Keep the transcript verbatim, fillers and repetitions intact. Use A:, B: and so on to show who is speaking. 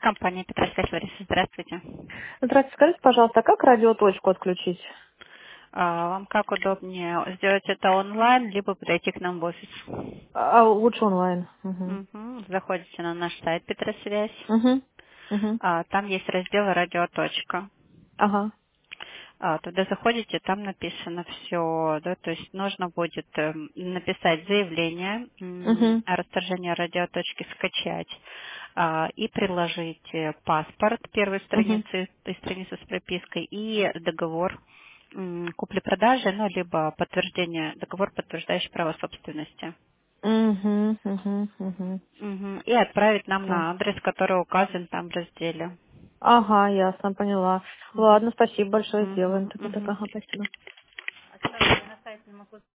A: Компания Петросвязь Лариса, здравствуйте.
B: Здравствуйте, скажите, пожалуйста, а как радиоточку отключить?
A: А, Вам как удобнее сделать это онлайн, либо подойти к нам в офис?
B: А, лучше онлайн. Угу.
A: Мгм. Заходите на наш сайт Петросвязь.
B: Угу. Угу.
A: А, Там есть раздел «Радиоточка».
B: Ага.
A: А, Туда заходите, там написано все, да, то есть нужно будет эм, написать заявление м,
B: Угу.
A: о расторжении радиоточки, скачать а, и приложить э, паспорт первой
B: Угу.
A: страницы, то есть страницу с пропиской, и договор м, купли-продажи, ну, либо подтверждение, договор, подтверждающий право собственности.
B: Угу. Угу. Угу.
A: Мгм. И отправить нам
B: Все.
A: на адрес, который указан там в разделе.
B: Ага, ясно, поняла.
A: Мгм.
B: Ладно, спасибо большое, сделаем
A: Мгм.
B: тогда. Так,
A: Мгм.
B: ага, спасибо.
A: А что, я на сайте не могу